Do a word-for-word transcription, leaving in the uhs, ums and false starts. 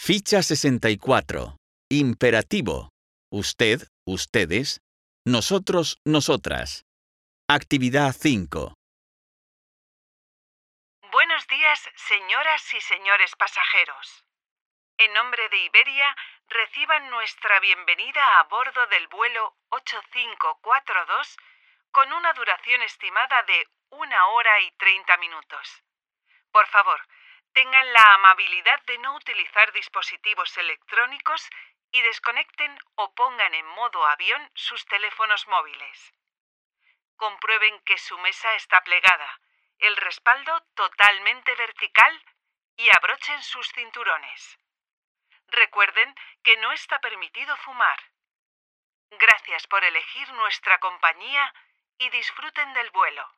Ficha sesenta y cuatro. Imperativo. Usted, ustedes. Nosotros, nosotras. Actividad cinco. Buenos días, señoras y señores pasajeros. En nombre de Iberia, reciban nuestra bienvenida a bordo del vuelo ocho cinco cuatro dos con una duración estimada de una hora y treinta minutos. Por favor, tengan la amabilidad de no utilizar dispositivos electrónicos y desconecten o pongan en modo avión sus teléfonos móviles. Comprueben que su mesa está plegada, el respaldo totalmente vertical y abrochen sus cinturones. Recuerden que no está permitido fumar. Gracias por elegir nuestra compañía y disfruten del vuelo.